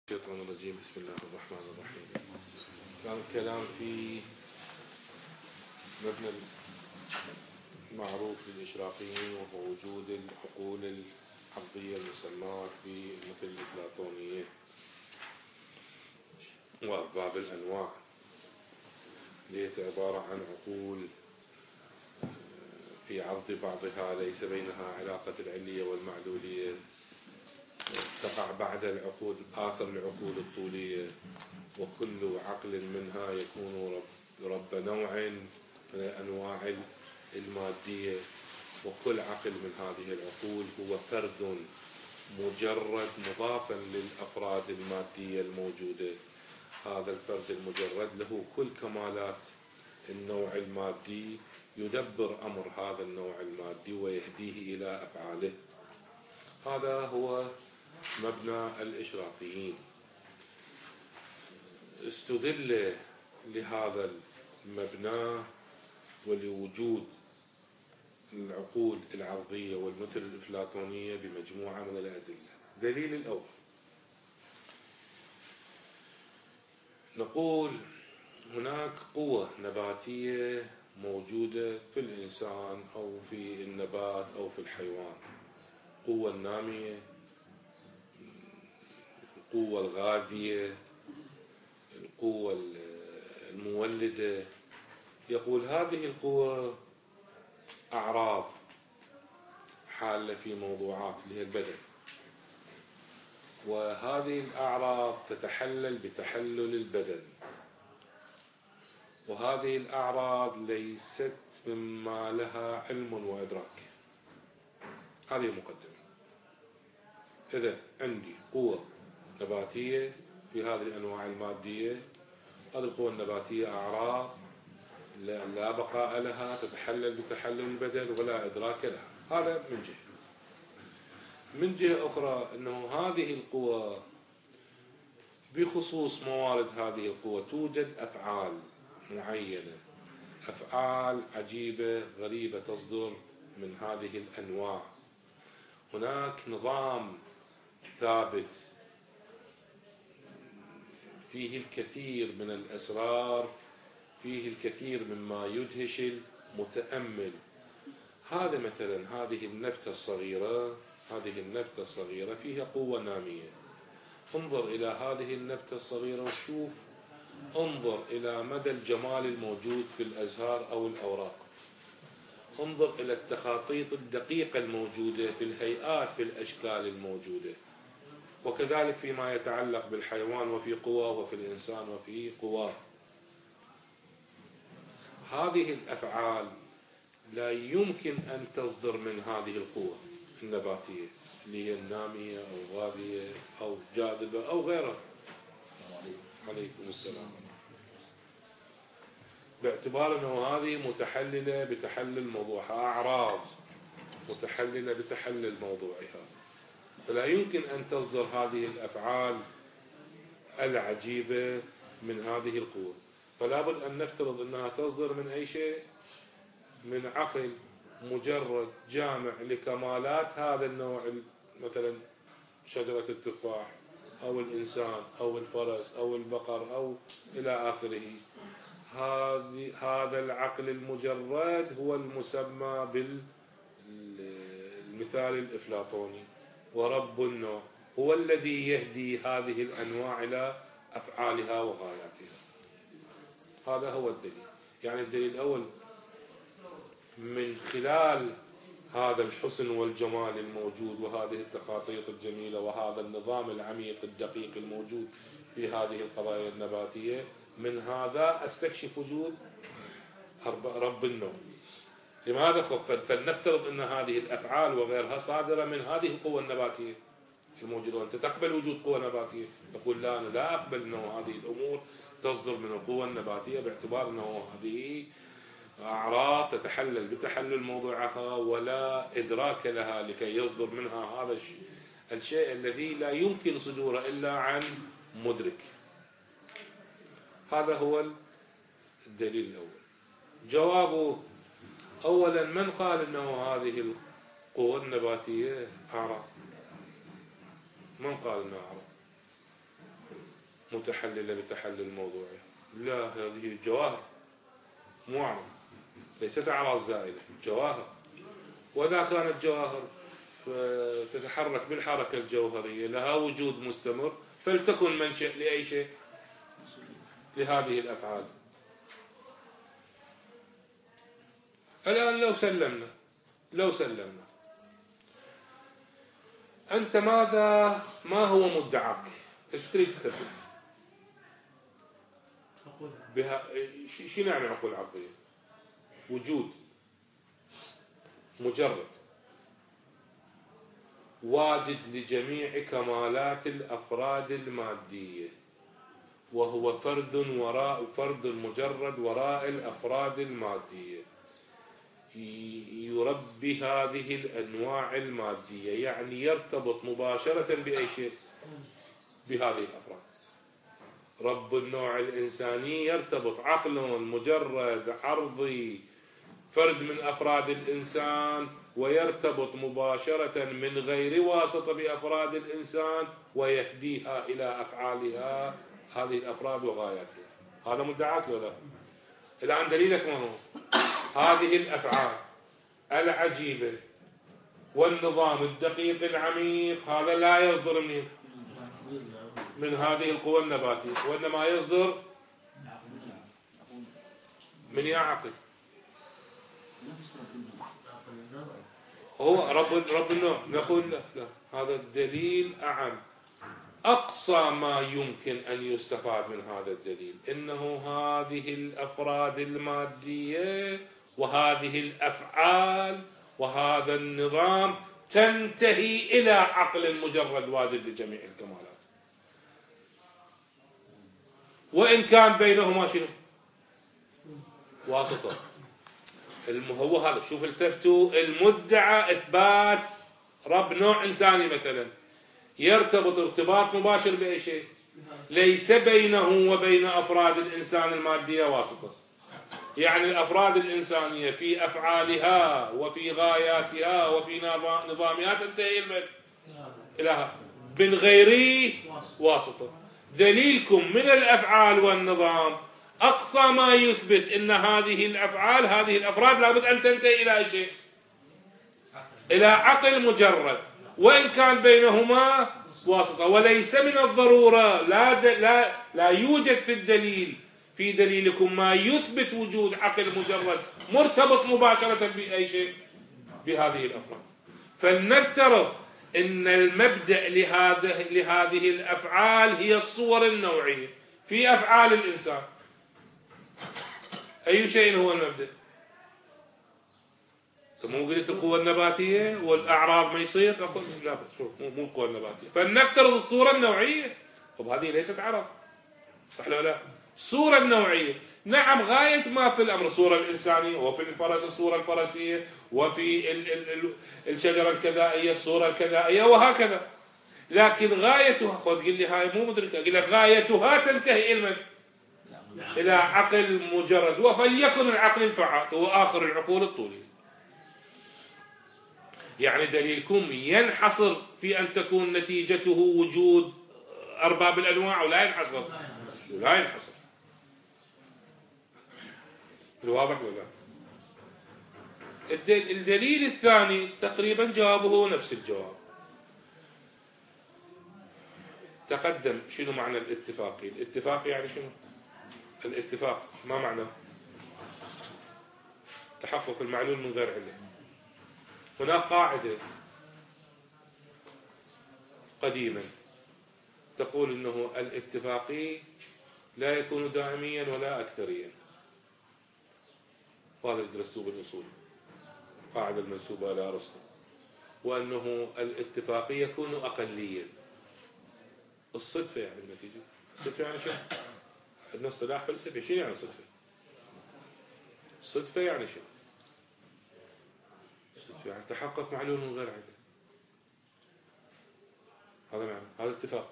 الشيطان الرجيم. بسم الله الرحمن الرحيم. كان الكلام في مبنى المعروف للإشراقيين وهو وجود العقول العرضية المسماة بالمثل الأفلاطونية وأرباب الأنواع، هي عبارة عن عقول في عرض بعضها ليس بينها علاقة العلية والمعلولية، تقع بعد العقول آخر العقول الطولية، وكل عقل منها يكون رب نوع من الأنواع المادية، وكل عقل من هذه العقول هو فرد مجرد مضافا للأفراد المادية الموجودة. هذا الفرد المجرد له كل كمالات النوع المادي، يدبر أمر هذا النوع المادي ويهديه إلى أفعاله. هذا هو مبنى الإشراقيين. استدل لهذا المبنى ولوجود العقول العرضية والمثل الأفلاطونية بمجموعة من الأدلة. دليل الأول، نقول هناك قوة نباتية موجودة في الإنسان أو في النبات أو في الحيوان، قوة النامية، القوة الغاذية، القوة المولدة. يقول هذه القوة أعراض حالة في موضوعات اللي هي البدن، وهذه الأعراض تتحلل بتحلل البدن، وهذه الأعراض ليست مما لها علم وإدراك. هذه مقدمة. إذا عندي قوة نباتية في هذه الأنواع المادية، هذه القوة النباتية أعراض لا بقاء لها، تتحلل بتحلل البدن ولا إدراك لها. هذا من جهة. من جهة أخرى أنه هذه القوة بخصوص موارد هذه القوة توجد أفعال معينة، أفعال عجيبة غريبة تصدر من هذه الأنواع. هناك نظام ثابت فيه الكثير من الأسرار، فيه الكثير مما يدهش المتأمل. هذا مثلا هذه النبتة الصغيرة فيها قوة نامية. انظر إلى هذه النبتة الصغيرة وشوف، انظر إلى مدى الجمال الموجود في الأزهار أو الأوراق، انظر إلى التخاطيط الدقيقة الموجودة في الهيئات، في الأشكال الموجودة. وكذلك فيما يتعلق بالحيوان وفي قواه، وفي الإنسان وفي قواه. هذه الأفعال لا يمكن أن تصدر من هذه القوة النباتية اللي هي النامية أو غاذية أو جاذبة أو غيرها. عليكم السلام. باعتبار أنه هذه متحللة بتحلل موضوعها، أعراض متحللة بتحلل موضوعها، فلا يمكن أن تصدر هذه الأفعال العجيبة من هذه القوة. فلا بد أن نفترض أنها تصدر من أي شيء، من عقل مجرد جامع لكمالات هذا النوع، مثلا شجرة التفاح أو الإنسان أو الفرس أو البقر أو إلى آخره. هذا العقل المجرد هو المسمى بالمثال الأفلاطوني، ورب النوع هو الذي يهدي هذه الأنواع إلى أفعالها وغاياتها. هذا هو الدليل. يعني الدليل الأول، من خلال هذا الحسن والجمال الموجود وهذه التخاطيط الجميلة وهذا النظام العميق الدقيق الموجود في هذه القضايا النباتية، من هذا استكشف وجود رب النوع. لماذا؟ فلنفترض أن هذه الأفعال وغيرها صادرة من هذه القوة النباتية الموجودة. وأنت تقبل وجود قوة نباتية؟ يقول لا، أنا لا أقبل أنه هذه الأمور تصدر من القوة النباتية، باعتبار أنه هذه أعراض تتحلل بتحلل موضوعها ولا إدراك لها لكي يصدر منها هذا الشيء الذي لا يمكن صدوره إلا عن مدرك. هذا هو الدليل الأول. جوابه، أولا، من قال أنه هذه القوة النباتية أعراض؟ من قال أنها أعراض؟ متحللة بتحلل موضوعي. لا، هذه جواهر مو أعراض، ليست أعراض زائلة، جواهر. وإذا كانت جواهر تتحرك بالحركة الجوهرية، لها وجود مستمر، فلتكن منشأ لأي شيء، لهذه الأفعال. الآن لو سلمنا أنت ما هو مدعاك؟ إيش تريد تثبت؟ شنو يعني عقول عقلية؟ وجود مجرد واجد لجميع كمالات الأفراد المادية، وهو فرد مجرد وراء الأفراد المادية، يربي هذه الأنواع المادية، يعني يرتبط مباشرة بأي شيء؟ بهذه الأفراد. رب النوع الإنساني يرتبط، عقل مجرد عرضي، فرد من أفراد الإنسان، ويرتبط مباشرة من غير واسطة بأفراد الإنسان، ويهديها إلى أفعالها هذه الأفراد وغاياتها. هذا مدعاك ولا لا؟ الآن دليلك ما هو؟ هذه الأفعال العجيبة والنظام الدقيق العميق، هذا لا يصدر من هذه القوى النباتية، وإنما يصدر من يا عقل. هو رب النوع. نقول لا، هذا الدليل أعم. أقصى ما يمكن أن يستفاد من هذا الدليل إنه هذه الأفراد المادية وهذه الأفعال وهذا النظام تنتهي إلى عقل مجرد واجد لجميع الكمالات، وإن كان بينهما شنو؟ واسطة. هو هذا. شوف، التفتوا المدعى إثبات رب نوع إنساني مثلا يرتبط ارتباط مباشر بأي شيء، ليس بينه وبين أفراد الإنسان المادية واسطة. يعني الأفراد الإنسانية في أفعالها وفي غاياتها وفي نظامها تنتهي إلى من غير واسطة. دليلكم من الأفعال والنظام أقصى ما يثبت أن هذه الأفعال هذه الأفراد لابد أن تنتهي إلى أي شيء؟ إلى عقل مجرد، وإن كان بينهما واسطة. وليس من الضرورة، لا يوجد في الدليل، في دليلكم ما يثبت وجود عقل مجرد مرتبط مباشرة بأي شيء؟ بهذه الأفراد. فلنفترض أن المبدأ لهذه الأفعال هي الصور النوعية في أفعال الإنسان. أي شيء هو المبدأ؟ مو قلت القوة النباتية والأعراض ما يصير؟ أقول لا، بس مو القوة النباتية. فلنفترض الصورة النوعية. طب هذه ليست عرض، صح ولا لا؟ الصورة النوعية، نعم، غاية ما في الأمر الصورة الإنسانية، وفي الفرس الصورة الفرسية، وفي الشجرة الكذائية الصورة الكذائية، وهكذا. لكن غايتها، خذ قل لي هاي مو مدركة، أقول لك غايتها تنتهي إلى عقل مجرد، وفليكن العقل الفعال هو آخر العقول الطولية. يعني دليلكم ينحصر في أن تكون نتيجته وجود أرباب الأنواع، ولا ينحصر؟ لا ينحصر. الواضح ولا؟ الدليل الثاني تقريبا جوابه نفس الجواب. تقدم شنو معنى الاتفاقي؟ الاتفاق يعني شنو؟ الاتفاق ما معناه؟ تحقق المعلول من غير علة. هناك قاعدة قديما تقول انه الاتفاقي لا يكون دائميا ولا اكثريا. وهذا اللي درسوه بالاصول، قاعدة المنسوبة الى ارسطو. وانه الاتفاقي يكون اقليا. الصدفة يعني النتيجة. الصدفة يعني شو؟ عندنا اصطلاح فلسفي. شنو يعني صدفة؟ الصدفة يعني شو؟ الصدفة يعني تحقق معلول من غير علة. هذا معنى، هذا اتفاق.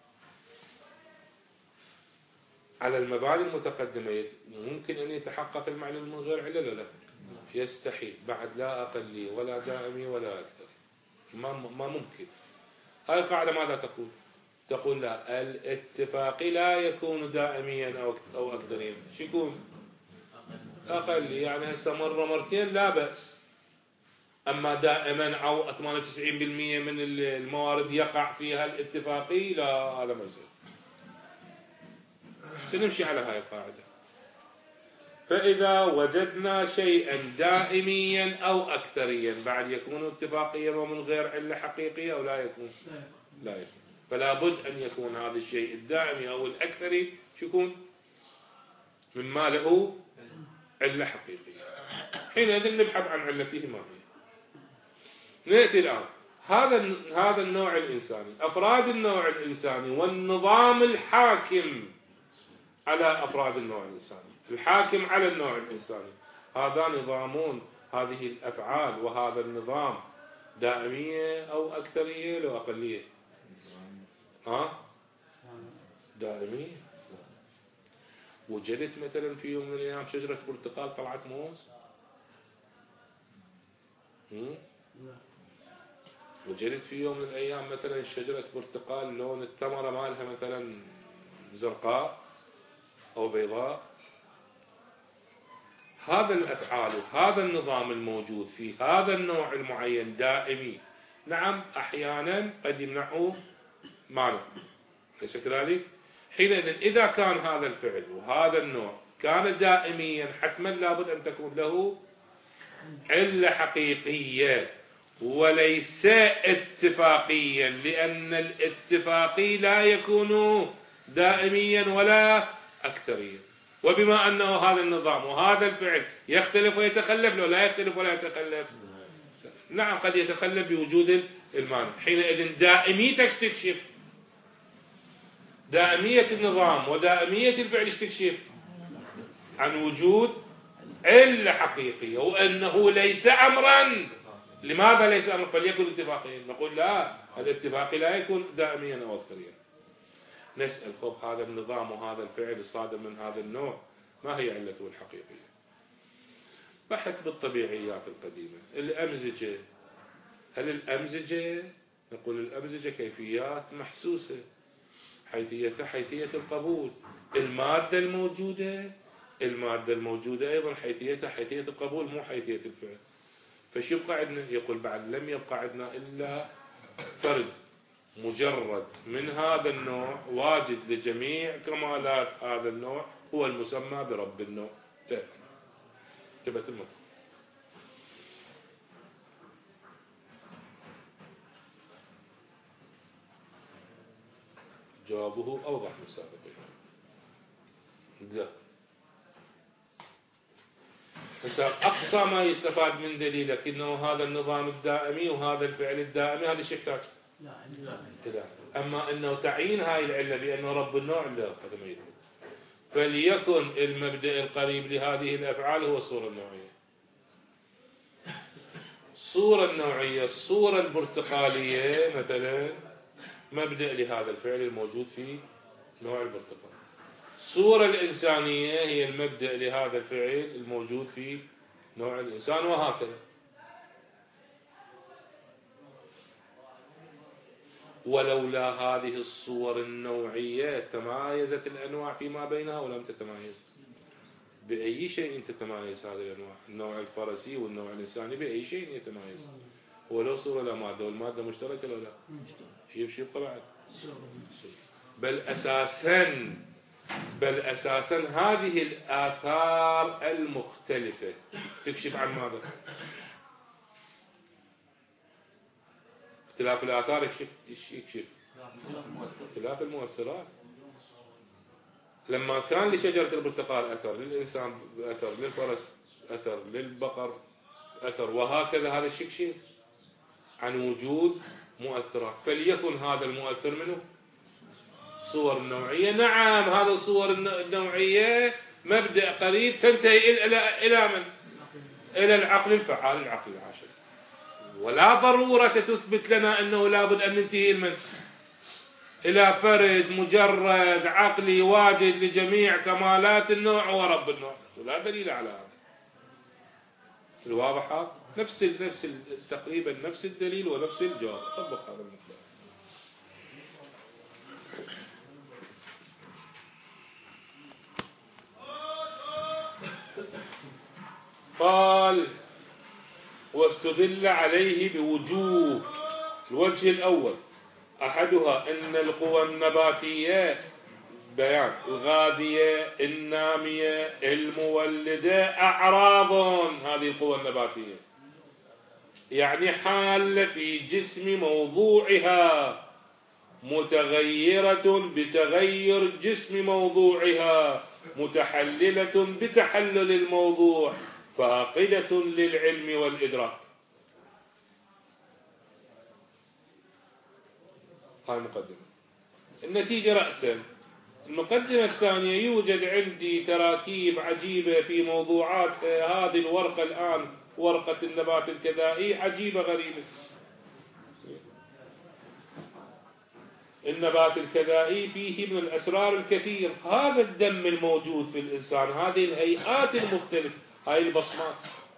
على المباني المتقدمة ممكن أن يتحقق المعلول من غير علة؟ لا، يستحيل. بعد لا أقلي ولا دائمي ولا أكثر، ما ممكن. هاي القاعدة ماذا تقول؟ تقول لا، الاتفاقي لا يكون دائميا أو أكثريا، شو يكون؟ أقل. يعني هسه مرة مرتين لا بأس، أما دائما أو 98% من الموارد يقع فيها الاتفاقي، لا، هذا ما يصير. سنمشي على هاي القاعدة. فإذا وجدنا شيئا دائميا أو أكثريا، بعد يكون اتفاقيا ومن غير علة حقيقية أو لا يكون؟ لا يكون. فلا بد أن يكون هذا الشيء الدائمي أو الأكثري شو يكون؟ مما له علة حقيقية. حينئذ نبحث عن علته ما هي. نأتي الآن هذا النوع الإنساني، أفراد النوع الإنساني والنظام الحاكم على أفراد النوع الإنساني، الحاكم على النوع الإنساني، هذا نظامون، هذه الأفعال وهذا النظام دائمية أو أكثرية لو أقلية؟ دائمية. وجدت مثلا في يوم من الأيام شجرة برتقال طلعت موز؟ وجدت في يوم من الأيام مثلا شجرة برتقال لون الثمرة مالها مثلا زرقاء أو بيضاء؟ هذا الأفعال وهذا النظام الموجود في هذا النوع المعين دائمي. نعم، أحيانا قد يمنعه مانع، ليس كذلك؟ حينئذ إذا كان هذا الفعل وهذا النوع كان دائميا، حتما لابد أن تكون له علة حقيقية وليس اتفاقيا، لأن الاتفاقي لا يكون دائميا ولا أكثريا. وبما أنه هذا النظام وهذا الفعل يختلف ويتخلف، لو لا يختلف ولا يتخلف، نعم قد يتخلف بوجود المانع. حينئذ دائميتك تكشف، دائمية النظام ودائمية الفعل تكشف عن وجود علة حقيقية، وأنه ليس أمرا. لماذا ليس أمرا؟ فليكن اتفاقيا. نقول لا، الاتفاقي لا يكون دائميا أو أكثريا. نسأل خب هذا النظام وهذا الفعل الصادم من هذا النوع ما هي علته الحقيقية؟ بحث بالطبيعيات القديمة. الأمزجة، هل الأمزجة، نقول الأمزجة كيفيات محسوسة، حيثية القبول. المادة الموجودة أيضا حيثيتها حيثية القبول، مو حيثية الفعل. فشو يبقى عندنا؟ يقول بعد لم يبقى عندنا إلا فرد مجرد من هذا النوع واجد لجميع كمالات هذا النوع، هو المسمى برب النوع. تبت المطلق. جوابه أوضح من سابقه. لا، أنت أقصى ما يستفاد من دليلك إنه هذا النظام الدائمي وهذا الفعل الدائمي، هذا الشيء يحتاج. لا. أما أنه تعيين هاي العلة بأنه رب النوع، لا، هذا ما يثبت. فليكن المبدأ القريب لهذه الأفعال هو الصورة النوعية. الصورة البرتقالية مثلا مبدأ لهذا الفعل الموجود في نوع البرتقال. الصورة الإنسانية هي المبدأ لهذا الفعل الموجود في نوع الإنسان، وهكذا. ولولا هذه الصور النوعية تمايزت الأنواع فيما بينها ولم تتمايز. بأي شيء تتمايز هذه الأنواع؟ النوع الفرسي والنوع الإنساني بأي شيء يتمايز؟ ولو صورة لا مادة، والمادة مشتركة ولا لا؟ يمشي يبقى بعد. بل أساسا هذه الآثار المختلفة تكشف عن ماذا؟ اختلاف الآثار يكشف اختلاف المؤثرات. لما كان لشجرة البرتقال أثر، للإنسان أثر، للفرس أثر، للبقر أثر، وهكذا، هذا الشيء يكشف عن وجود مؤثرات. فليكن هذا المؤثر منه صور النوعية. نعم، هذا الصور النوعية مبدأ قريب تنتهي إلى من؟ إلى العقل الفعال، العقل العاشر. ولا ضرورة تثبت لنا أنه لابد أن ننتهي إلى فرد مجرد عقلي واجد لجميع كمالات النوع ورب النوع. لا دليل على هذا. الواضحة تقريبا نفس الدليل ونفس الجواب. طبق هذا المقدار. قال واستدل عليه بوجوه. الوجه الأول أحدها أن القوى النباتية بيان الغاذية النامية المولدة أعراض هذه القوى النباتية، يعني حالة في جسم موضوعها متغيرة بتغير جسم موضوعها متحللة بتحلل الموضوع فاقدة للعلم والإدراك. هاي مقدمة. النتيجة رأسا المقدمة الثانية يوجد عندي تراكيب عجيبة في موضوعات هذه الورقة الآن، ورقة النبات الكذائي عجيبة غريبة. النبات الكذائي فيه من الأسرار الكثير. هذا الدم الموجود في الإنسان، هذه الهيئات المختلفة، هاي البصمات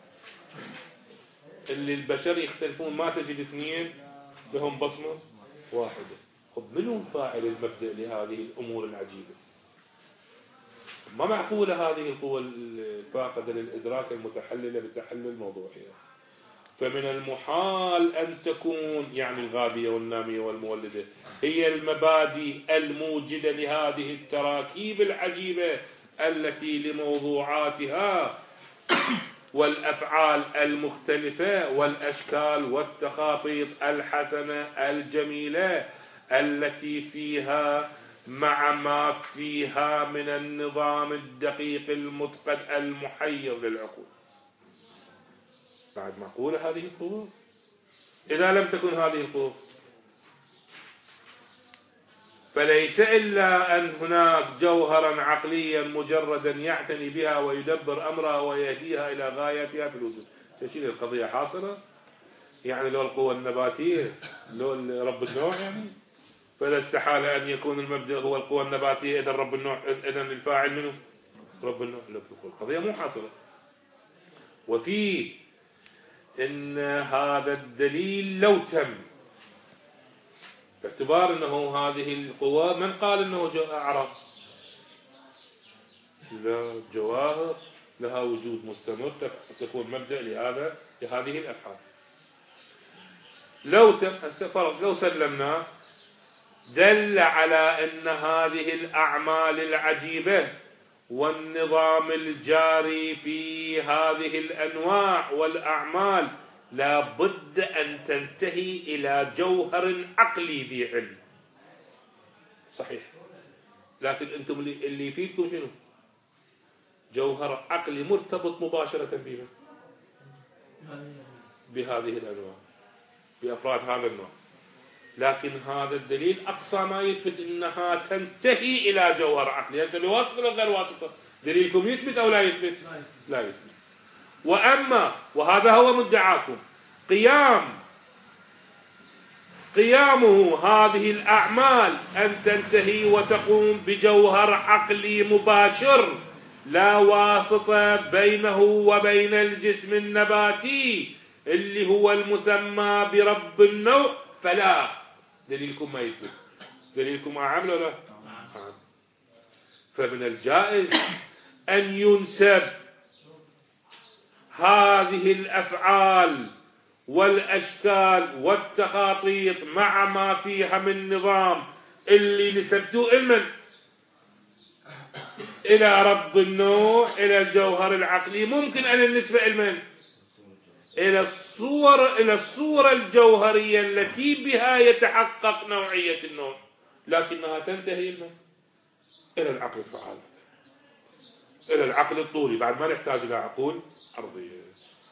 اللي البشر يختلفون، ما تجد اثنين لهم بصمة واحدة. خب منو فاعل المبدأ لهذه الأمور العجيبة؟ ما معقولة هذه القوة الفاقدة للإدراك المتحللة بتحلل موضوعها. فمن المحال أن تكون يعني الغاذية والنامية والمولدة هي المبادئ الموجدة لهذه التراكيب العجيبة التي لموضوعاتها والأفعال المختلفة والأشكال والتخاطيط الحسنة الجميلة التي فيها مع ما فيها من النظام الدقيق المتقن المحير للعقول. بعد معقولة هذه القوة؟ إذا لم تكن هذه القوة فليس إلا أن هناك جوهرا عقليا مجردا يعتني بها ويدبر أمرها ويهديها إلى غايتها في الوجود. تشيل القضية حاصلة، يعني لو القوة النباتية لو رب النوع، يعني فإذا استحال أن يكون المبدأ هو القوة النباتية إذا رب النوع، إذا الفاعل منه رب النوع. القضية مو حاصلة. وفي إن هذا الدليل لو تم باعتبار أنه هذه القوى، من قال أنه أعراض؟ لا، جواهر لها وجود مستمر تكون مبدأ لهذه الأفعال. لو سلمنا دل على أن هذه الأعمال العجيبة والنظام الجاري في هذه الأنواع والأعمال لا بد أن تنتهي إلى جوهر عقلي ذي علم. صحيح، لكن أنتم اللي يفيدكم شنو؟ جوهر عقلي مرتبط مباشرة بهذه الأنواع، بأفراد هذا النوع. لكن هذا الدليل أقصى ما يثبت أنها تنتهي إلى جوهر عقلي. هسه بواسطة ولا غير واسطة؟ دليلكم يثبت أو لا يثبت؟ لا يثبت. وهذا هو مدعاكم، قيامه هذه الأعمال أن تنتهي وتقوم بجوهر عقلي مباشر لا واسطة بينه وبين الجسم النباتي اللي هو المسمى برب النوع، فلا دليلكم ما يثبت. دليلكم أعم ولا لا؟ فمن الجائز أن ينسب هذه الأفعال والأشكال والتخاطيط مع ما فيها من نظام اللي نسبتوه إلى رب النوع، إلى الجوهر العقلي. ممكن أن النسبة إلى الصورة الجوهرية التي بها يتحقق نوعية النوع، لكنها تنتهي إلى العقل الفعال، إلى العقل الطولي. بعد ما نحتاج إلى عقول أرضية.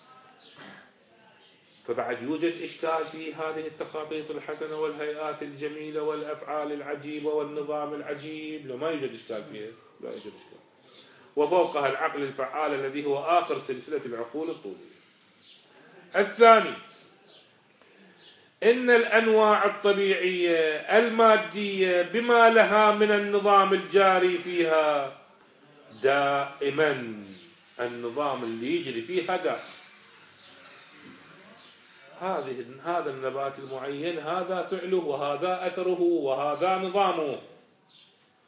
فبعد يوجد إشكال في هذه التخاطيط الحسنة والهيئات الجميلة والأفعال العجيبة والنظام العجيب. لو ما يوجد إشكال فيها، لا يوجد إشكال. وفوقها العقل الفعال الذي هو آخر سلسلة العقول الطولية. الثاني إن الأنواع الطبيعية المادية بما لها من النظام الجاري فيها دائما، النظام اللي يجري فيها دائما. هذا النبات المعين هذا فعله وهذا أثره وهذا نظامه.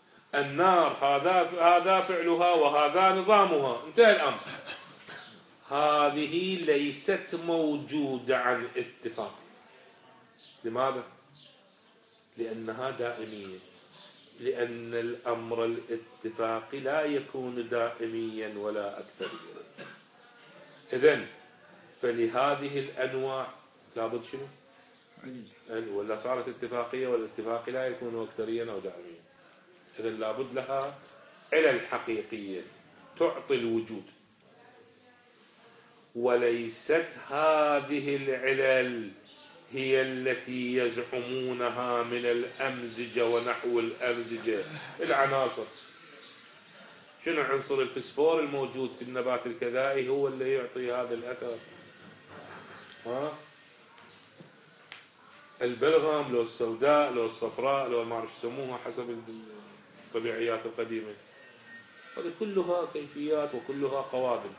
النار هذا فعلها وهذا نظامها، انتهى الأمر. هذه ليست موجودة عن اتفاق. لماذا؟ لأنها دائمية، لأن الأمر الاتفاقي لا يكون دائميا ولا أكثريا. إذن فلهذه الأنواع لابد شنو؟ ولا صارت اتفاقية، والاتفاقي لا يكون أكثريا أو دائميا. إذن لابد لها علل حقيقية تعطي الوجود، وليست هذه العلل هي التي يزعمونها من الأمزجة ونحو الأمزجة. العناصر، شنو عنصر الفسفور الموجود في النبات الكذائي هو اللي يعطي هذا الأثر. البلغم لو السوداء لو الصفراء لو ما اعرف يسموها حسب الطبيعيات القديمة، هذه كلها كيفيات وكلها قوابل،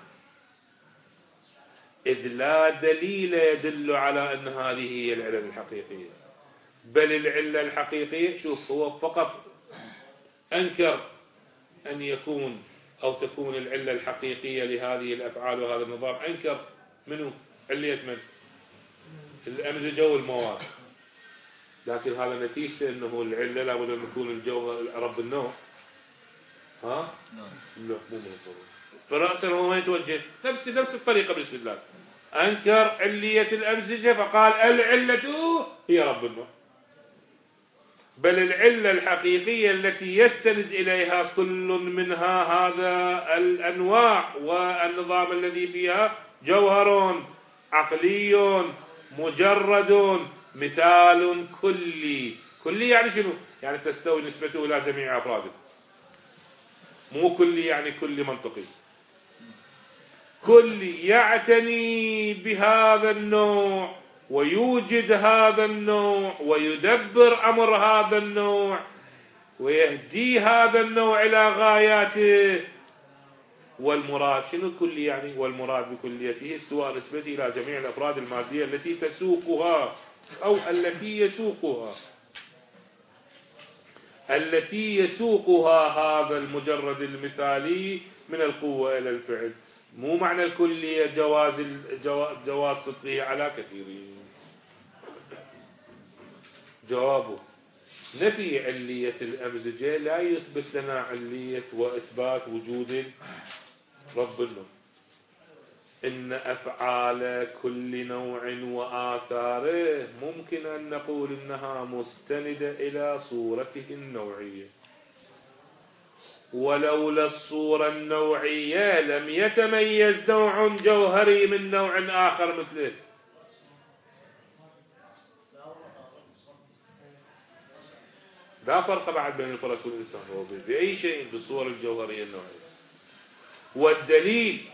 إذ لا دليل يدل على أن هذه هي العلة الحقيقية. بل العلة الحقيقية، شوف، هو فقط أنكر أن يكون أو تكون العلة الحقيقية لهذه الأفعال وهذا النظام. أنكر منه علية من؟ الأمزجة والمواد. لكن هذا نتيجة أنه العلة لابد أن يكون الجوهر رب النوع. لا مو من الضرورة. فرأسا هو ما يتوجه نفس الطريقة بسم الله. أنكر علية الأمزجة فقال العلة هي رب النوع. بل العلة الحقيقية التي يستند إليها كل منها هذا الأنواع والنظام الذي فيها جوهر عقلي مجرد مثال كلي. كلي يعني شنو؟ يعني تستوي نسبته إلى جميع أفراده. مو كلي يعني كل منطقي، كلي يعتني بهذا النوع ويوجد هذا النوع ويدبر أمر هذا النوع ويهدي هذا النوع إلى غاياته. والمراد شنو كلي يعني؟ والمراد بكليته استواء نسبته إلى جميع الأفراد المادية التي تسوقها أو التي يسوقها هذا المجرد المثالي من القوة إلى الفعل. مو معنى الكلية جواز صدقه على كثيرين. جوابه نفي علية الأمزجة لا يثبت لنا علية وإثبات وجود رب النوع. إن أفعال كل نوع وآثاره ممكن أن نقول إنها مستندة إلى صورته النوعية، ولولا الصورة النوعية لم يتميز نوع جوهري من نوع آخر مثله. لا فرق بعد بين الفرس والإنسان بأي شيء بالصورة الجوهرية النوعية. والدليل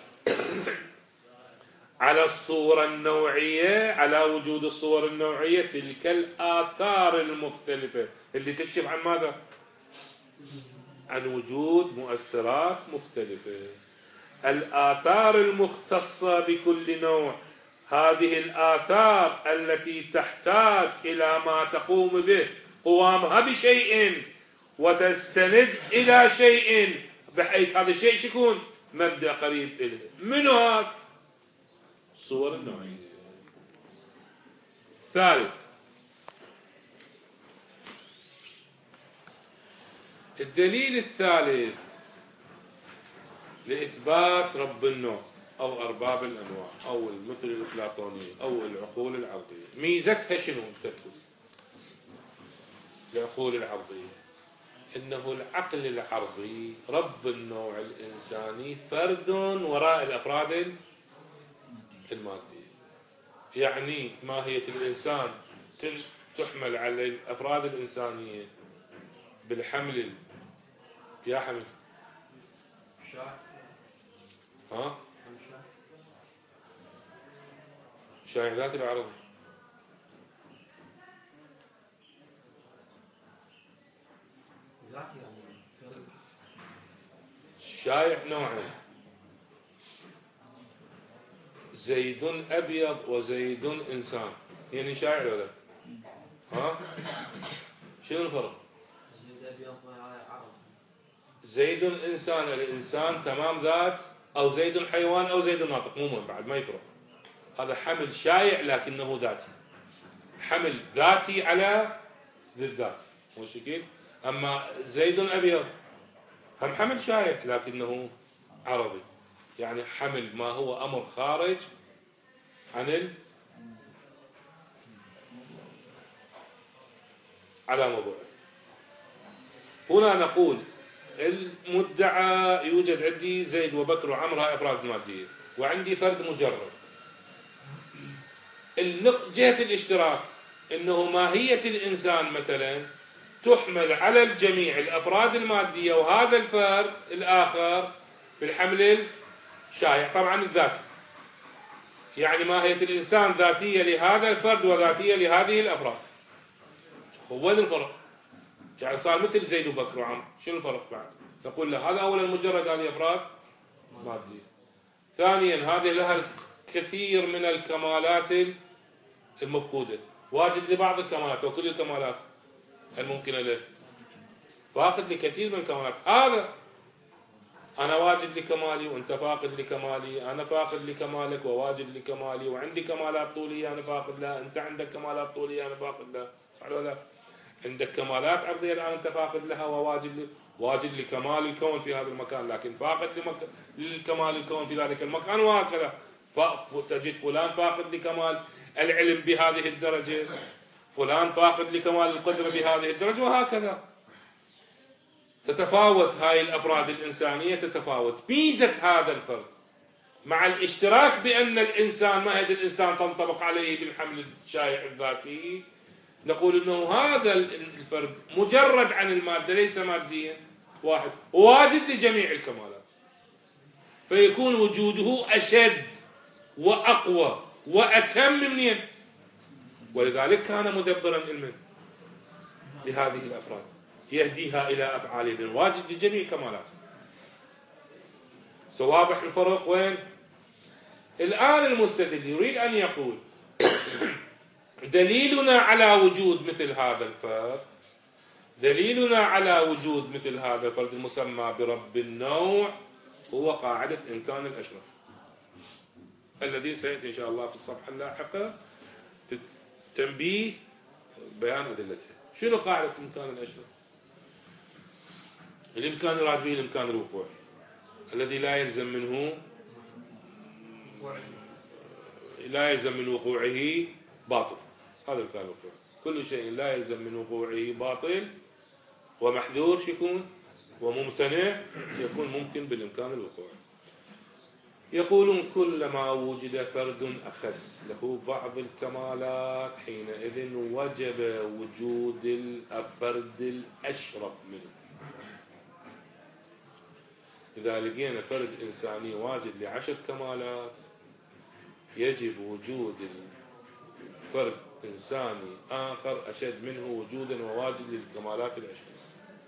على الصورة النوعية، على وجود الصور النوعية، تلك الآثار المختلفة اللي تكشف عن ماذا؟ عن وجود مؤثرات مختلفة. الآثار المختصة بكل نوع، هذه الآثار التي تحتاج إلى ما تقوم به قوامها بشيء وتستند إلى شيء بحيث هذا الشيء يكون مبدأ قريب إليه. من هذا؟ الصور النوعية. ثالث، الدليل الثالث لإثبات رب النوع أو أرباب الأنواع أو المثل الأفلاطونية أو العقول العرضية. ميزتها شنو؟ تكتب العقول العرضية إنه العقل العرضي رب النوع الإنساني فرد وراء الأفراد المادية. يعني ماهية الإنسان تحمل على الأفراد الإنسانية بالحمل. يا حمل شايع ذات العرض شايع نوعين، زيد أبيض وزيد إنسان. يعني شايع ولا شنو الفرق؟ زيد إنسان، الإنسان تمام ذات أو زيد حيوان أو زيد ناطق، مو مهم بعد ما يفرق. هذا حمل شايع لكنه ذاتي، حمل ذاتي على ذات، مو شكل. أما زيد أبيض هم حمل شايع لكنه عرضي، يعني حمل ما هو أمر خارج عن على موضوع. هنا نقول المدعى يوجد عندي زيد وبكر وعمر، هاي أفراد مادية، وعندي فرد مجرد. جهة الاشتراك أنه ماهية الإنسان مثلا تحمل على الجميع الأفراد المادية، وهذا الفرد الآخر بالحمل الشائع طبعا الذاتي. يعني ماهية الإنسان ذاتية لهذا الفرد وذاتية لهذه الأفراد. وين الفرق؟ يعني صار مثل زيد وبكر وعمر، شنو الفرق بعد؟ نقول له هذا أولا مجرد هذه أفراد مادية. ثانيا هذه لها الكثير من الكمالات المفقودة، واجد لبعض الكمالات وكل الكمالات الممكنة له، فاقد لكثير من الكمالات. هذا أنا واجد لكمالي وأنت فاقد لكمالي، أنا فاقد لكمالك وواجد لكمالي، وعندي كمالات طولية أنا فاقد لها، أنت عندك كمالات طولية أنا فاقد لها، صح ولا لا؟ عندك كمالات عرضية الآن أنت فاقد لها واجد لكمال الكون في هذا المكان، لكن فاقد لكمال الكون في ذلك المكان، وهكذا. تجد فلان فاقد لكمال العلم بهذه الدرجة، فلان فاقد لكمال القدرة بهذه الدرجة، وهكذا. تتفاوت هاي الأفراد الإنسانية، تتفاوت. ميزة هذا الفرد مع الاشتراك بأن الإنسان ماهية الإنسان تنطبق عليه بالحمل الشائع الذاتي، نقول أنه هذا الفرد مجرد عن المادة، ليس ماديا، واحد واجد لجميع الكمالات، فيكون وجوده أشد وأقوى وأتم منين، ولذلك كان مدبرا علما لهذه الأفراد يهديها إلى أفعال واجد لجميع كمالاته. واضح الفرق وين؟ الآن المستدل يريد أن يقول دليلنا على وجود مثل هذا الفرد، دليلنا على وجود مثل هذا الفرد المسمى برب النوع هو قاعدة إمكان الأشرف، الذي سيأتي إن شاء الله في الصفحة اللاحقة في التنبيه بيان أدلتها. شنو قاعدة إمكان الأشرف؟ الإمكان يراد به الإمكان الوقوعي الذي لا يلزم من وقوعه باطل. هذا الإمكان الوقوعي، كل شيء لا يلزم من وقوعه باطل ومحذور يكون وممتنع يكون ممكن بالإمكان الوقوعي. يقولون كلما وجد فرد أخس له بعض الكمالات حينئذ وجب وجود الفرد الأشرف منه. إذا لقينا فرد إنساني واجد ل10 كمالات، يجب وجود فرد إنساني آخر أشد منه وجودا وواجد للكمالات ال20.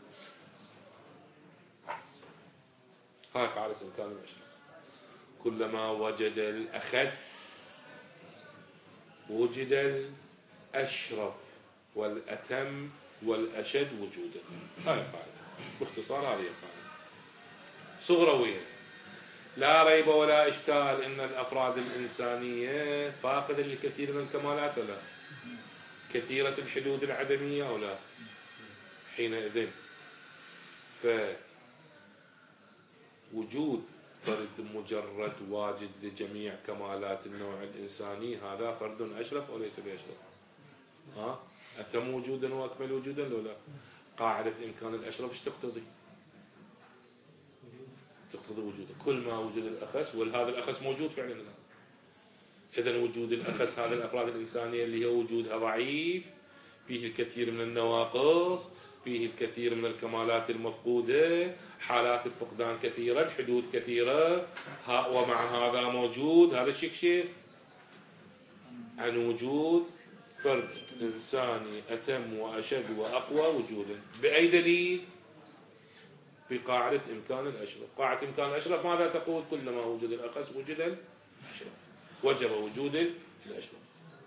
هاي قاعدة إمكان الأشرف. كلما وجد الأخس وجد الأشرف والأتم والأشد وجودا. هاي قاعدة باختصار، هذه قاعدة صغروية لا ريب ولا إشكال أن الأفراد الإنسانية فاقدة للكثير من الكمالات ولا كثيرة الحدود العدمية ولا. حينئذ فوجود فرد مجرد واجد لجميع كمالات النوع الإنساني هذا فرد أشرف وليس بأشرف. أتم وجودا وأكمل وجودا ولا. قاعدة إمكان الأشرف ايش تقتضي؟ تقتضي وجوده. كل ما وجد الأخس، وهذا الأخس موجود فعلا الآن. إذن وجود الأخس هذا الأفراد الإنسانية اللي هو وجودها ضعيف، فيه الكثير من النواقص، فيه الكثير من الكمالات المفقودة، حالات الفقدان كثيرة، الحدود كثيرة، ومع هذا موجود. هذا يكشف عن وجود فرد إنساني أتم وأشد وأقوى وجودا. بأي دليل؟ بقاعدة إمكان الأشرف. قاعدة إمكان الأشرف ماذا تقول؟ كلما وجد الأخس وجد الأشرف، وجب وجود الأشرف.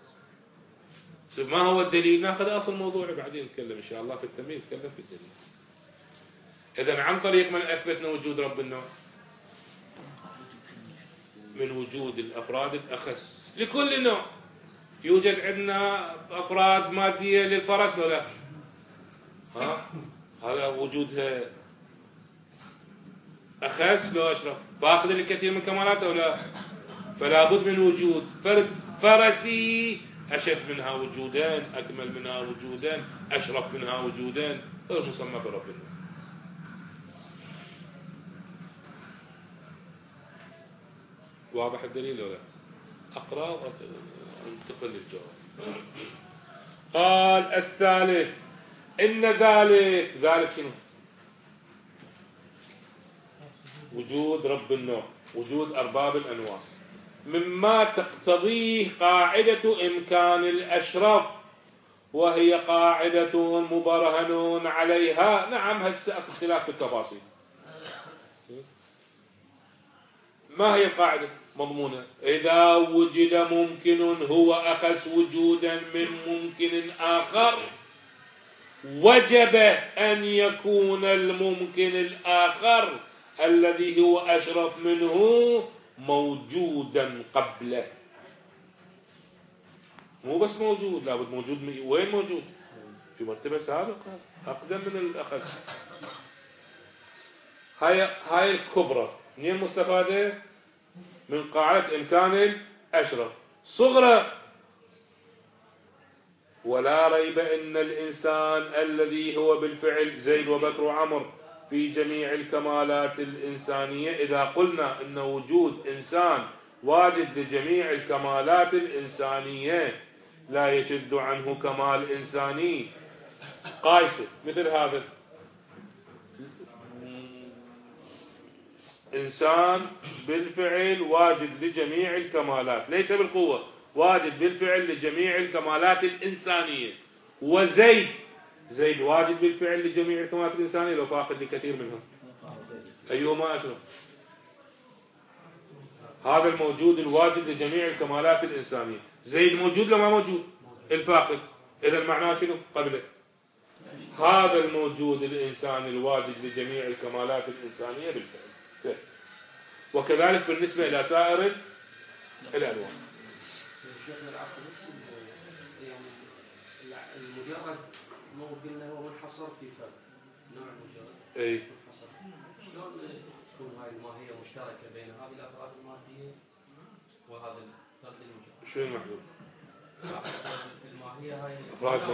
ما هو الدليل؟ ناخذ أصل موضوع بعدين نتكلم إن شاء الله في التنبيه، نتكلم في الدليل. إذن عن طريق من أثبتنا وجود رب النوع؟ من وجود الأفراد الأخس لكل نوع. يوجد عندنا أفراد مادية للفرس ولا لا؟ هذا وجودها أخس لو أشرف، فاقد لكثير من كمالاته ولا؟ فلا بد من وجود فرد فرسي أشد منها وجودا، أكمل منها وجودا، أشرف منها وجودا، المسمى بربنا. واضح الدليل ولا؟ أقرأ وانتقل للجواب. قال الثالث إن ذلك شنو؟ وجود رب النوع، وجود أرباب الأنواع، مما تقتضيه قاعدة إمكان الأشرف، وهي قاعدة مبرهن عليها. نعم، هسه اختلاف في التفاصيل. ما هي القاعدة مضمونة؟ إذا وجد ممكن هو أخس وجودا من ممكن آخر، وجب أن يكون الممكن الآخر الذي هو أشرف منه موجودا قبله. مو بس موجود، لابد موجود. وين موجود؟ في مرتبة سابقة أقدم من الأخس. هاي الكبرى منين مستفادة؟ من قاعدة إمكان الأشرف. صغرى: ولا ريب أن الإنسان الذي هو بالفعل زيد وبكر وعمر في جميع الكمالات الإنسانية، إذا قلنا أن وجود إنسان واجد لجميع الكمالات الإنسانية لا يشد عنه كمال إنساني قايسة مثل هذا إنسان بالفعل واجد لجميع الكمالات، ليس بالقوة، واجد بالفعل لجميع الكمالات الإنسانية. وزيد واجد بالفعل لجميع الكمالات الإنسانية لو فاقد لكثير منها. أيهما أشرف؟ هذا الموجود الواجد لجميع الكمالات الإنسانية. زيد موجود لو ما موجود؟ الفاقد. إذا معناه شنو؟ قبله. هذا الموجود الإنسان الواجد لجميع الكمالات الإنسانية بالفعل. وكذلك بالنسبة إلى سائر الأنواع. المجرد مو قلنا هو منحصر في فرد، نوع المجرد اي منحصر. شلون تكون هاي الماهية مشتركة بين هذه الأفراد المادية وهذا الفرد المجرد؟ شو المحدود؟ الماهية هاي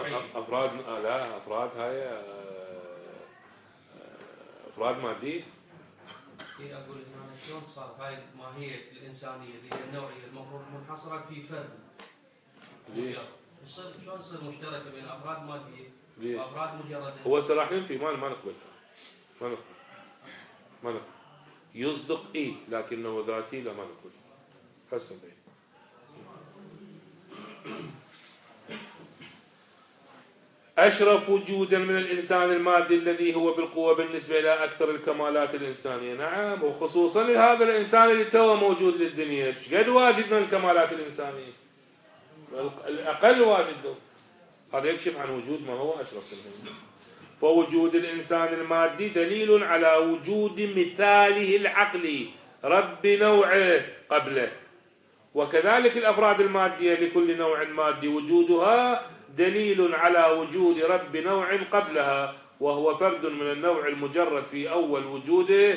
أفراد مادية. اي اقول هنا شلون صارت هاي الماهية الإنسانية اللي هي النوعية المفروض منحصرة في فرد مجرد، شلون تصير مشتركة بين أفراد مادية وأفراد مجردة؟ هو سراحين في ما نقبل. يصدق لكنه ذاتي لا ما نقبل. حسن بيه. أشرف وجودا من الإنسان المادي الذي هو بالقوة بالنسبة إلى أكثر الكمالات الإنسانية. نعم، وخصوصا لهذا الإنسان اللي توه موجود للدنيا، قد واجد من الكمالات الإنسانية، الأقل واجد له. هذا يكشف عن وجود ما هو أشرف منه. فوجود الإنسان المادي دليل على وجود مثاله العقلي رب نوعه قبله، وكذلك الأفراد المادية لكل نوع مادي وجودها دليل على وجود رب نوع قبلها، وهو فرد من النوع المجرد في أول وجوده،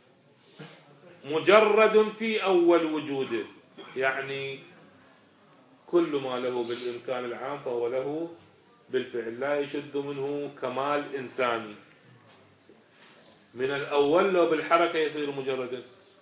مجرد في أول وجوده، يعني كل ما له بالإمكان العام فهو له بالفعل، لا يشد منه كمال إنساني. من الأول لو بالحركة يصير مجردا،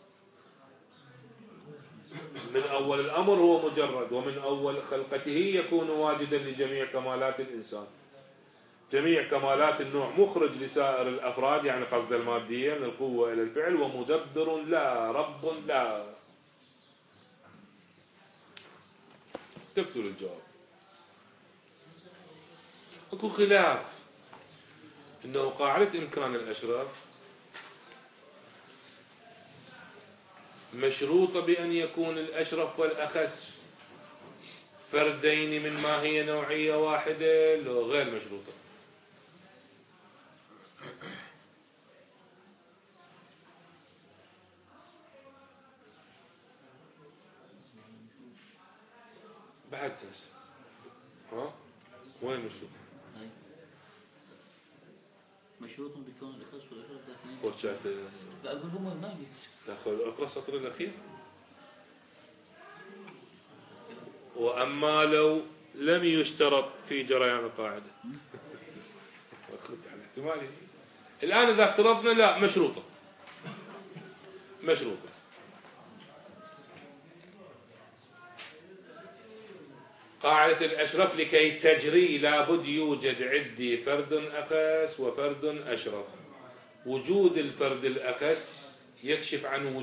من أول الأمر هو مجرد، ومن أول خلقته يكون واجدا لجميع كمالات الإنسان. جميع كمالات النوع مخرج لسائر الأفراد، يعني قصد المادية من القوة إلى الفعل، ومدبر لا، رب لا. كفتوا للجواب. اكو خلاف انه قاعدة امكان الاشراف مشروطة بان يكون الاشرف والاخس فردين من ماهية نوعية واحدة، لو غير مشروطة. حد هسه. ها وين مشروط؟ مشروط بكون الأخص والأشرف داخلين. فرشات. لا أقول هم ما قلت. تاخذ اقرا السطر الاخير. واما لو لم يشترط في جريان القاعده. احتمالي. الان اذا افترضنا لا مشروطه. مشروطه. قاعدة الأشرف لكي تجري لابد يوجد عندي فرد أخس وفرد أشرف. وجود الفرد الأخس يكشف عن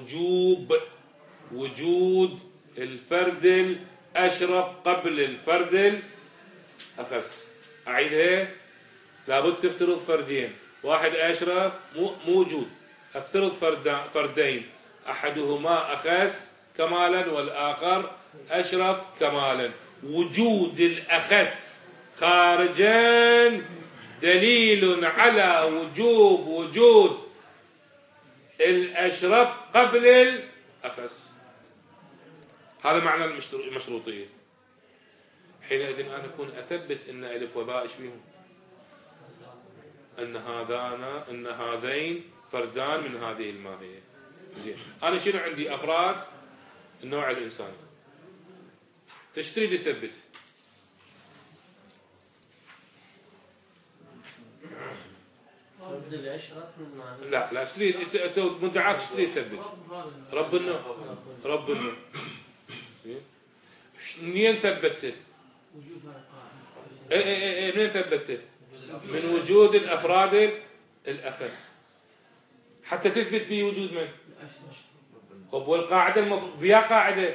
وجود الفرد الأشرف قبل الفرد الأخس. أعيدها. لابد تفترض فردين، واحد أشرف موجود، افترض فردين، أحدهما أخس كمالا والآخر أشرف كمالا. وجود الأخس خارجا دليل على وجود الأشرف قبل الأخس. هذا معنى المشروطية. حينئذ أنا أكون أثبت أن ألف وباء إيش بيهم؟ أن هذين فردان من هذه الماهية. زين، أنا شنو عندي؟ أفراد النوع الإنساني. تشتري لتثبت. لا اشتري. انت مدعاك اشتري تثبت. رب النوع. زين، منين ثبته؟ منين ثبته؟ من وجود الافراد الاخس. حتى تثبت به وجود من؟ طب والقاعده المفروض بها قاعده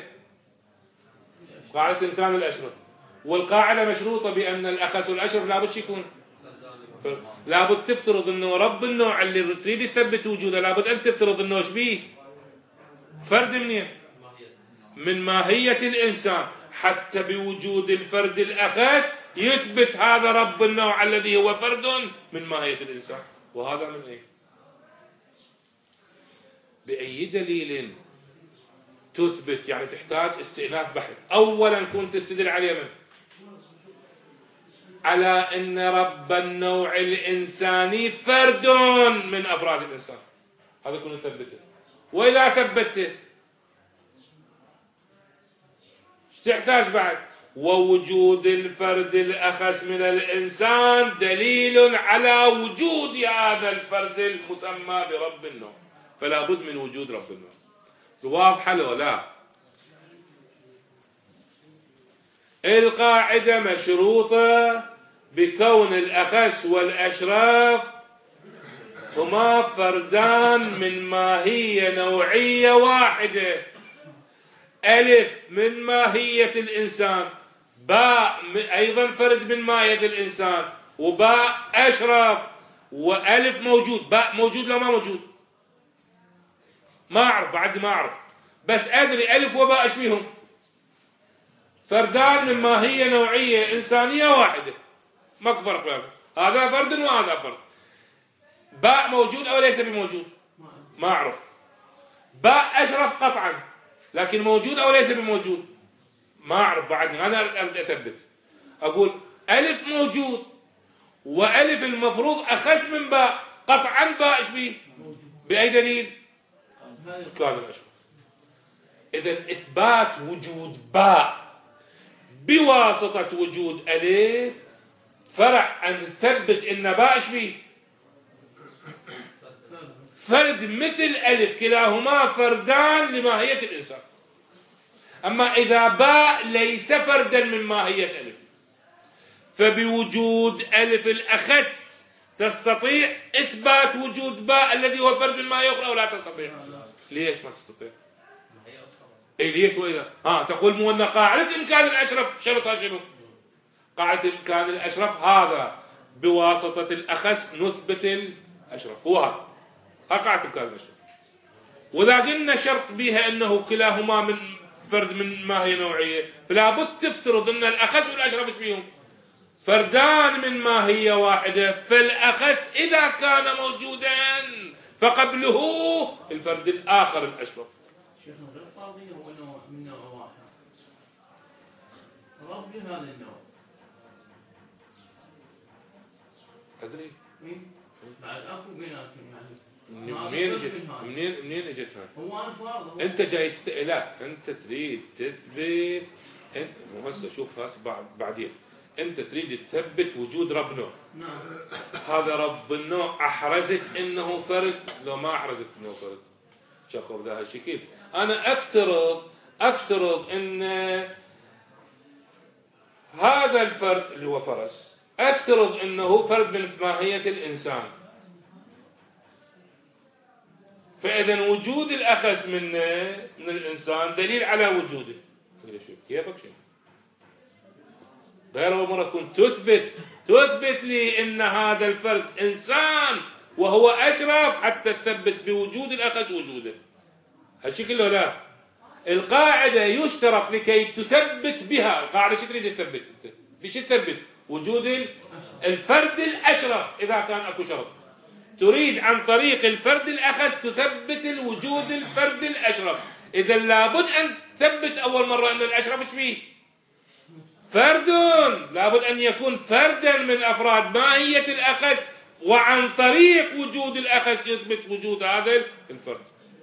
إمكان الأشرف، والقاعدة مشروطة بأن الأخس والأشرف لابد يكون. لابد تفترض أنه رب النوع اللي تريد تثبت وجوده لابد أن تفترض أنه شبيه فرد منين؟ من ماهية الإنسان، حتى بوجود الفرد الأخس يثبت هذا رب النوع الذي هو فرد من ماهية الإنسان. وهذا من أي؟ بأي دليل تثبت؟ يعني تحتاج استئناف بحث. أولا كنت تستدل على من؟ على أن رب النوع الإنساني فرد من أفراد الإنسان. هذا كنت تثبته. وإذا ثبته ايش تحتاج بعد؟ ووجود الفرد الأخس من الإنسان دليل على وجود هذا الفرد المسمى برب النوع. فلا بد من وجود رب النوع. واضحة لو لا؟ القاعدة مشروطة بكون الأخس والأشرف هما فردان من ماهية نوعية واحدة. ألف من ماهية الإنسان، باء أيضا فرد من ماهية الإنسان، وباء أشرف، وألف موجود. باء موجود لو ما موجود؟ ما أعرف، بعد ما أعرف، بس أدري ألف وباء إيش بيهم؟ فردان من ماهية نوعية إنسانية واحدة، ماكو فرق بينهم. هذا فرد وهذا فرد. باء موجود أو ليس بموجود؟ ما أعرف. باء أشرف قطعا، لكن موجود أو ليس بموجود؟ ما أعرف بعدني. أنا أثبت أقول ألف موجود، وألف المفروض أخس من باء، قطعا باء إيش بيه؟ بأي دليل؟ كان الأشرف. إذن إثبات وجود باء بواسطة وجود ألف فرع أن نثبت إن باء إيش بيه؟ فرد مثل ألف، كلاهما فردان لماهية الإنسان. أما إذا باء ليس فردا من ماهية ألف، فبوجود ألف الأخس تستطيع إثبات وجود باء الذي هو فرد من ماهية أخرى، أو لا تستطيع؟ ليش ما تستطيع؟ ليش؟ وإذا تقول مو أن قاعدة إمكان الأشرف شرطها شنو؟ قاعدة إمكان الأشرف هذا بواسطة الأخس نثبت الأشرف. هو هذا قاعدة إمكان الأشرف. وإذا قلنا شرط بها أنه كلاهما من فرد من ماهية نوعية، فلا بد تفترض أن الأخس والأشرف ايش بيهم؟ فردان من ماهية واحدة. فالأخس إذا كان موجودا فقبله الفرد الآخر الأشرف. شيخنا غير فرضية ولا من نوع واحد؟ رب لهذا النوع. ادري بعد اكو بيناتهم يعني. منين اجت هاي؟ هو انا فارض. انت جاي لا انت تريد تثبت انت هسه شوف هسه بعدين انت تريد تثبت وجود رب نوع. نعم. هذا رب النوع احرزت انه فرد لو ما احرزت انه فرد شكو بهذا الشكل. انا افترض ان هذا الفرد اللي هو فرس افترض انه فرد من ماهية الانسان، فاذا وجود الاخس من الانسان دليل على وجوده. كيفك شيء غير أول مرة كنت تثبت لي ان هذا الفرد انسان وهو اشرف حتى تثبت بوجود الاخس وجوده. هالشكل لو لا القاعدة يشترط لكي تثبت بها القاعدة شو تريد تثبت؟ بشو تثبت؟ وجود الفرد الاشرف. اذا كان اكو شرط تريد عن طريق الفرد الأخس تثبت الوجود الفرد الأشرف. إذا لابد أن تثبت أول مرة أن الأشرف ايش فيه؟ فرد، لابد أن يكون فردا من أفراد ماهية الأخس، وعن طريق وجود الأخس يثبت وجود هذا الفرد.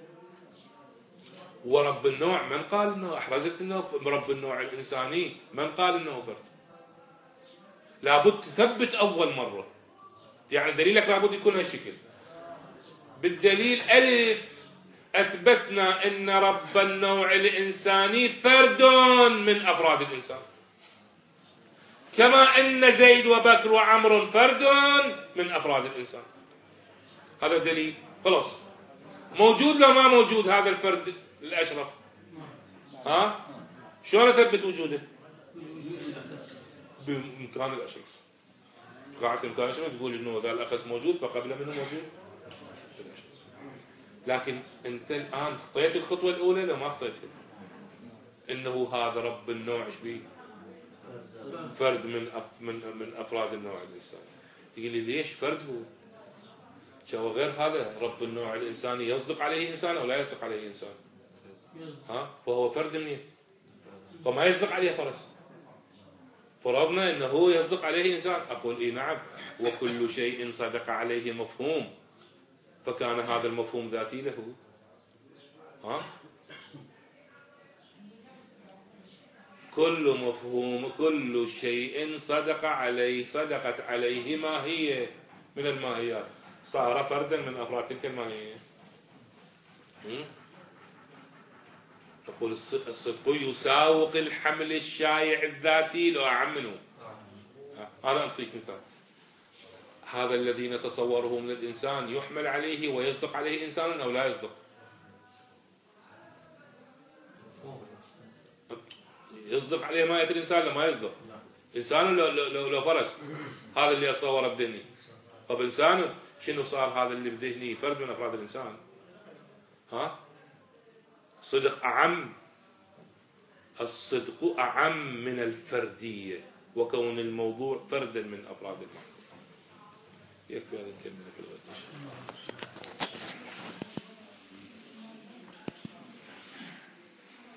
ورب النوع من قال أنه أحرزت أنه رب النوع الإنساني من قال أنه فرد؟ لابد تثبت أول مرة. يعني دليلك لابد يكون هالشكل. بالدليل ألف أثبتنا أن رب النوع الإنساني فرد من أفراد الإنسان، كما أن زيد وبكر وعمر فرد من أفراد الإنسان. هذا دليل خلاص. موجود لو ما موجود هذا الفرد الأشرف؟ ها؟ شلون أثبت وجوده؟ بإمكان الأشرف. قاعدة إمكان الأشرف تقول إنه ذا الأخس موجود فقبل منه موجود. لكن أنت الآن خطيت الخطوة الأولى لو ما خطيتها إنه هذا رب النوع إيش بيه؟ فرد من أفراد النوع الإنساني. تقول لي ليش فرد هو؟ شو غير هذا رب النوع الإنساني يصدق عليه إنسان أو لا يصدق عليه إنسان؟ ها؟ فهو فرد منين؟ فما يصدق عليه فرس. فرضنا انه هو يصدق عليه انسان، اقول اي نعم، وكل شيء صدق عليه مفهوم، فكان هذا المفهوم ذاتي له. ها؟ كل شيء صدقت عليه ماهية من الماهيات، صار فردا من افراد تلك الماهية. نقول الصدق يساوق الحمل الشائع الذاتي لو أعم منه. أنا أعطيك مثال. هذا الذي نتصوره من الإنسان يحمل عليه ويصدق عليه إنسانا أو لا يصدق؟ يصدق عليه ماهية الإنسان لما يصدق إنسان لو فرس. هذا اللي أتصوره بذهني. طب إنسان شنو صار؟ هذا اللي بذهني فرد من أفراد الإنسان. ها؟ صدق أعم. الصدق أعم من الفردية وكون الموضوع فردا من أفراد الموضوع. يكفي هذا نكمل في الغد.